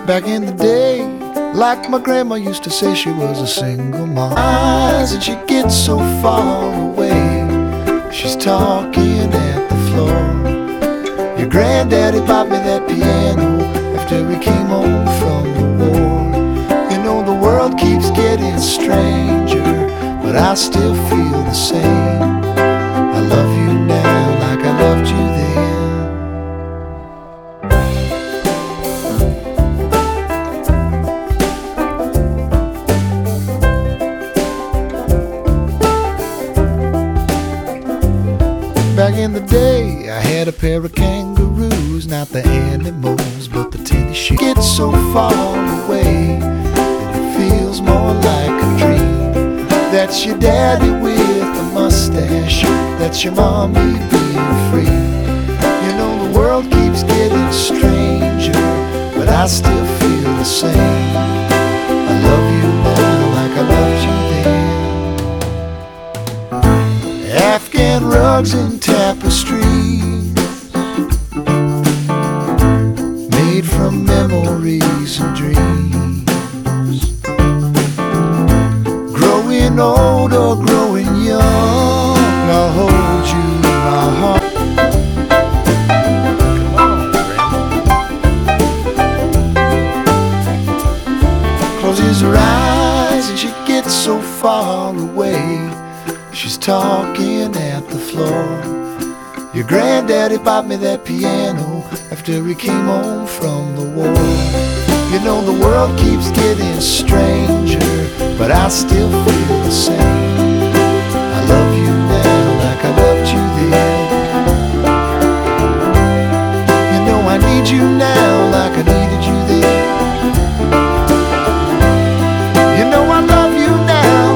Back in the day, like my grandma used to say, she was a single mom. And she gets so far away, she's talking at the floor. Your granddaddy bought me that piano after he came home from the war. You know the world keeps getting stranger, but I still feel the same. I love you now like I loved you then. Back in the day, I had a pair of kangaroos, not the animals, but the tennis shoes. Get so far away, and it feels more like a dream. That's your daddy with a mustache, that's your mommy being free. You know the world keeps getting stranger, but I still feel the same. I love you now like I loved you then. Afghan rugs and tapestries made from memories and dreams. Growing old or growing young, I'll hold you in my heart. Come on, Grandma. Closes her eyes and she gets so far away, she's talking at the floor. Your granddaddy bought me that piano after he came home from the war. You know the world keeps getting stranger, but I still feel the same. I love you now like I loved you then. You know I need you now